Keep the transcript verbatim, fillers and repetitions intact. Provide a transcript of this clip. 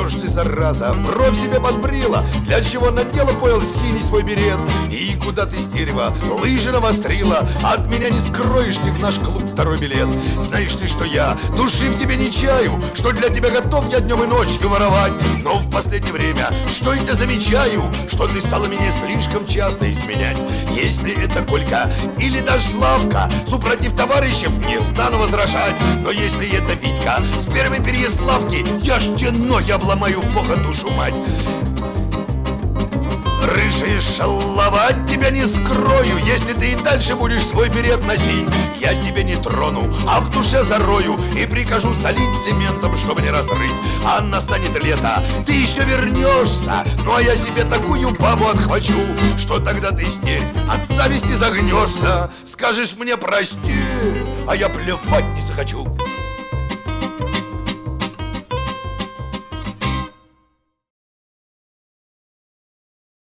что ж ты, зараза, бровь себе подбрила? Для чего надела, понял, синий свой берет? И куда ты, стерева, лыжи навострила? От меня не скроешь ты в наш клуб второй билет. Знаешь ты, что я души в тебе не чаю, что для тебя готов я днем и ночью воровать. Но в последнее время, что я замечаю, что ты стала меня слишком часто изменять. Если это Колька или даже Славка, супротив товарищев не стану возражать. Но если это Витька с первой Переяславки, я ж те ноги обломаю в бога душу мать. Рыжая шалава, от тебя не скрою. Если ты и дальше будешь свой берет носить, я тебя не трону, а в душе зарою и прикажу залить цементом, чтобы не разрыть. А настанет лето, ты еще вернешься, ну а я себе такую бабу отхвачу, что тогда ты, стервь, от зависти загнешься. Скажешь мне прости, а я плевать не захочу.